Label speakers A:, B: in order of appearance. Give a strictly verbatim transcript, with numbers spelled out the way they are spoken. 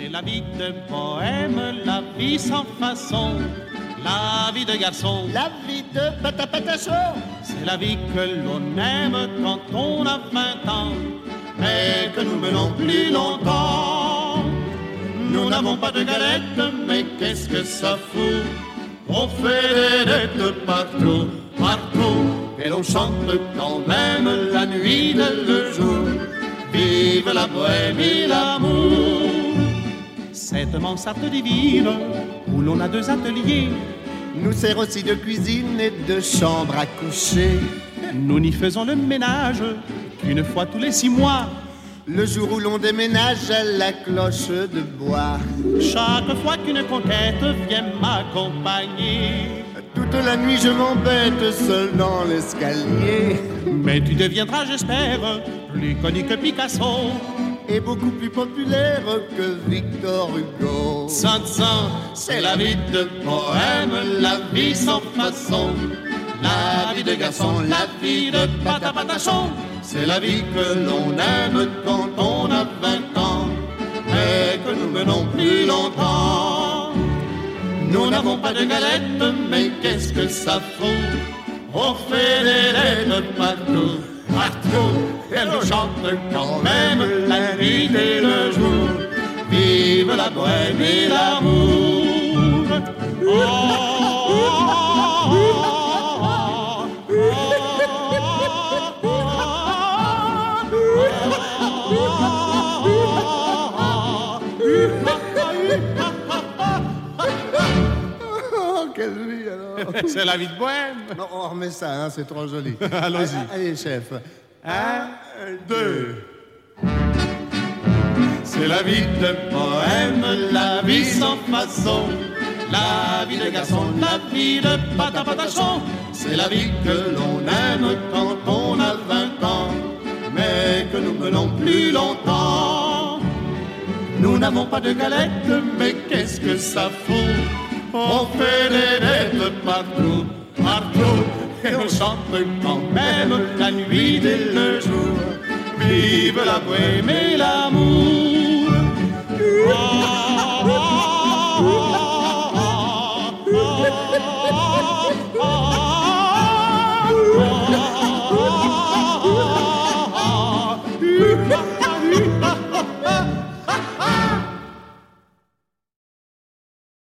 A: la vie de bohème, la vie sans façon, la vie de garçon,
B: la vie de patapatachon.
A: C'est la vie que l'on aime quand on a vingt ans, mais que nous menons plus longtemps. Nous n'avons pas de galettes, mais qu'est-ce que ça fout? On fait des dettes partout, partout, et l'on chante quand même la nuit et le jour. Vive la bohème et l'amour. Cette mansarde divine où l'on a deux ateliers
B: nous sert aussi de cuisine et de chambre à coucher.
A: Nous n'y faisons le ménage qu'une fois tous les six mois.
B: Le jour où l'on déménage à la cloche de bois.
A: Chaque fois qu'une conquête vient m'accompagner,
B: toute la nuit je m'embête seul dans l'escalier.
A: Mais tu deviendras, j'espère, plus connu que Picasso
B: et beaucoup plus populaire que Victor Hugo.
A: Sans sang, c'est la vie de bohème, la vie sans façon, la vie de garçon, la vie de patapatachon. C'est la vie que l'on aime quand on a vingt ans, mais que nous menons plus longtemps. Nous n'avons pas de galettes, mais qu'est-ce que ça fout? On fait des lettres partout, partout, et l'on chante quand même la nuit et le jour. Vive la bohème et l'amour. Oh, oh, oh, oh,
B: oh, quelle vie alors.
A: C'est la vie de bohème.
B: Non, on remet ça, hein, c'est trop joli.
A: Allons-y.
B: Allez, chef.
A: Un, deux. C'est la vie de bohème, la vie sans façon, la vie de garçon, la vie de patapatachon. C'est la vie que l'on aime quand on a vingt ans, mais que nous menons plus longtemps. Nous n'avons pas de galettes, mais qu'est-ce que ça fout? On fait des dettes partout, partout, et on chante quand même la nuit et le jour. Vive la bohème et l'amour. Oh, oh, oh, oh, oh, oh, oh.